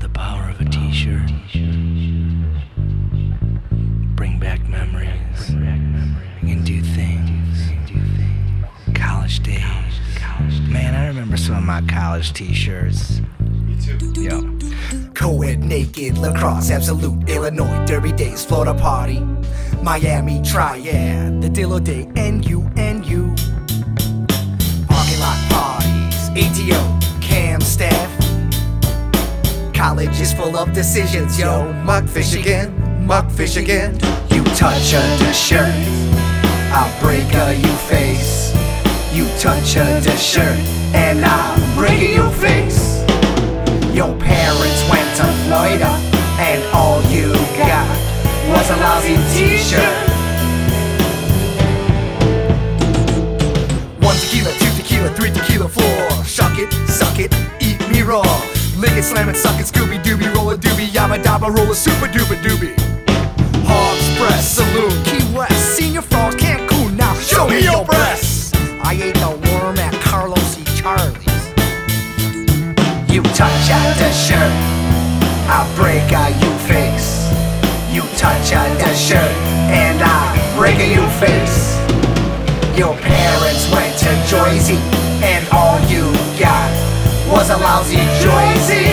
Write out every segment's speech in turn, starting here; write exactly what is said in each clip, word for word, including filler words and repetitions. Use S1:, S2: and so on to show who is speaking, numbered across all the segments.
S1: the power of a t-shirt. Bring back memories. You can do things. College days. Man, I remember some of my college t-shirts.
S2: Me too.
S1: Yo.
S3: Co-ed, naked, lacrosse, absolute, Illinois, derby days, Florida party, Miami, triad, the Dillo day, N U N U. Parking lot parties, A T O, cam staff. College is full of decisions, yo. Mugfish again, mugfish again. You touch a shirt, I'll break a you face. You touch a shirt, and I'll break a you face. Your parents went to Florida, and all you got was a lousy t-shirt. One tequila, two tequila, three tequila, four. Shuck it, suck it, eat me raw. Lick it, slam it, suck it, Scooby Dooby, roll a doobie, yabba dabba, roll a super duper doobie. Hogs Press Saloon, Key West, Senior Falls, Cancun. Now show me your breasts. I ate the worm at Carlos E. Charlie's. You touch at the shirt, I'll break a you face. You touch at the shirt, and I'll break a you face. Your parents went to Jersey, and all you got was a lousy Jersey.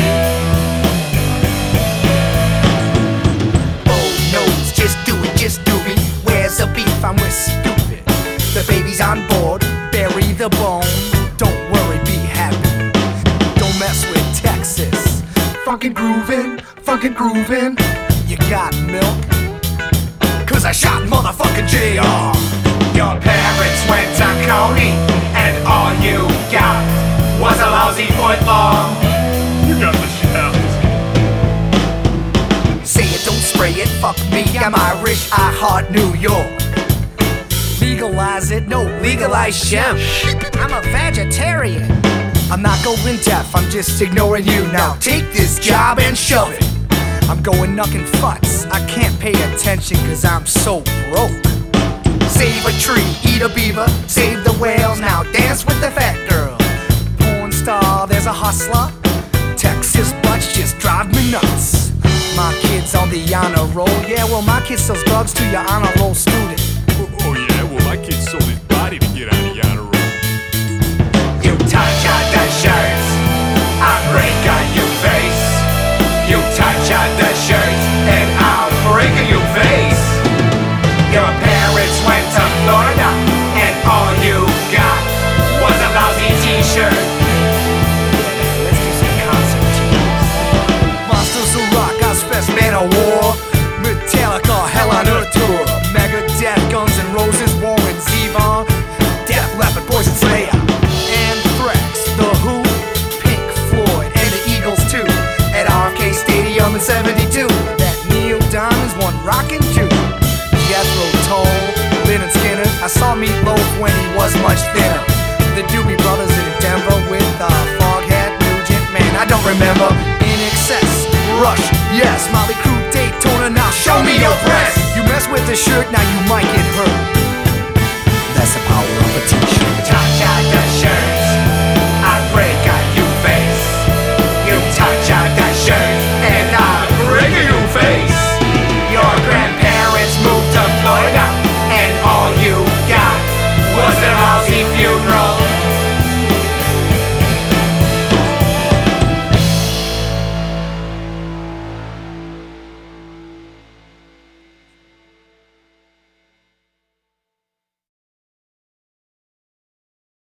S3: Oh no, just do it, just do it. Where's the beef? I'm with stupid. The baby's on board, bury the bone. Don't worry, be happy. Mess with Texas. Funkin' groovin', funkin' groovin'. You got milk? Cause I shot motherfucking J R. Your parents went to Coney, and all you got was a lousy foot long.
S2: You got the shout.
S3: Say it, don't spray it, fuck me, I'm Irish, I heart New York. Legalize it, no, legalize shem. I'm a vegetarian. I'm not going deaf, I'm just ignoring you. Now take this job and shove it. I'm going knuckin' futs, I can't pay attention cause I'm so broke. Save a tree, eat a beaver, save the whales, now dance with the fat girl. Porn star, there's a hustler. Texas butts just drive me nuts. My kid's on the honor roll, yeah, well my kid sells drugs to your honor roll student.
S2: Oh, oh yeah, well my kid sold his body to get on the honor roll.
S3: You touch on the shirts, I'll break on your face. You touch on the shirts, and I'll break on your face. Your parents went to Florida, and all you got was a lousy t-shirt. Let's do some concert teams. Monsters of Rock, Ozfest, Man of War, Metallica, Hell on Earth Tour, Megadeth, Guns N' Roses, Warren Zevon, Def Leppard, Poison Slayer, Anthrax, The Who, Pink Floyd, and the Eagles too. At R F K Stadium in seventy-two, that Neil Diamond's one rockin' Jew. Jethro Tull, Lynyrd Skynyrd. I saw Meatloaf when he was much thinner. The Doobie Brothers in Denver with uh, Foghat, Nugent, man, I don't remember. In Excess, Rush, yes, Molly Crew, Daytona. Now show me your breasts. You mess with the shirt, now you might get hurt. That's the power of a t-shirt. Touch out the shirt.